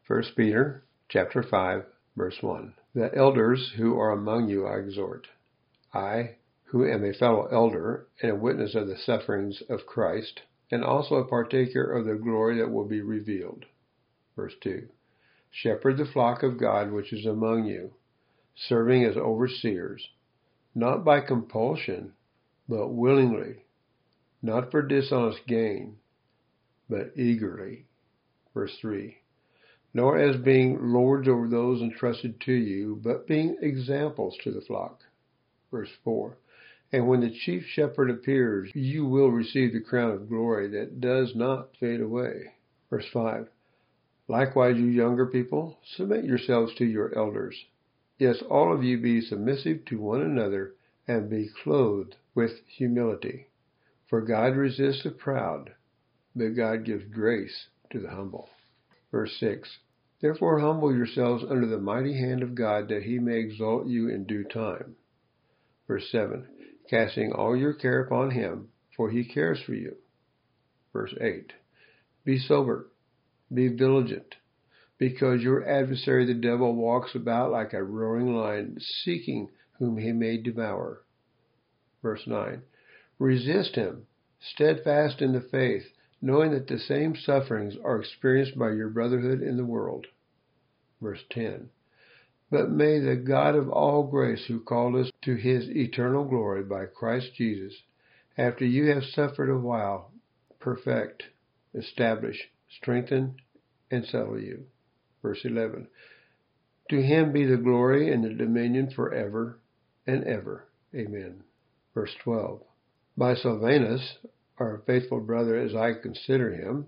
1 Peter chapter 5, verse 1. The elders who are among you I exhort. I, who am a fellow elder and a witness of the sufferings of Christ, and also a partaker of the glory that will be revealed. Verse 2. Shepherd the flock of God which is among you, serving as overseers, not by compulsion, but willingly, not for dishonest gain, but eagerly. Verse 3. Nor as being lords over those entrusted to you, but being examples to the flock. Verse 4. And when the chief shepherd appears, you will receive the crown of glory that does not fade away. Verse 5. Likewise, you younger people, submit yourselves to your elders. Yes, all of you be submissive to one another, and be clothed with humility. For God resists the proud, but God gives grace to the humble. Verse 6. Therefore humble yourselves under the mighty hand of God, that he may exalt you in due time. Verse 7. Casting all your care upon him, for he cares for you. Verse 8. Be sober, be vigilant, because your adversary the devil walks about like a roaring lion, seeking whom he may devour. Verse 9. Resist him, steadfast in the faith, knowing that the same sufferings are experienced by your brotherhood in the world. Verse 10. But may the God of all grace, who called us to his eternal glory by Christ Jesus, after you have suffered a while, perfect, establish, strengthen, and settle you. Verse 11. To him be the glory and the dominion forever and ever. Amen. Verse 12. By Silvanus, our faithful brother as I consider him,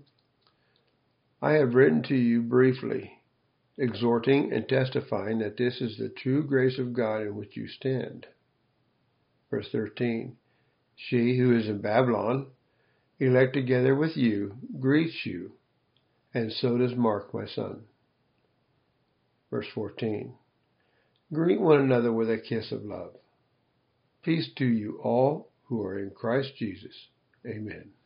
I have written to you briefly, exhorting and testifying that this is the true grace of God in which you stand. Verse 13. She who is in Babylon, elect together with you, greets you, and so does Mark, my son. Verse 14. Greet one another with a kiss of love. Peace to you all who are in Christ Jesus. Amen.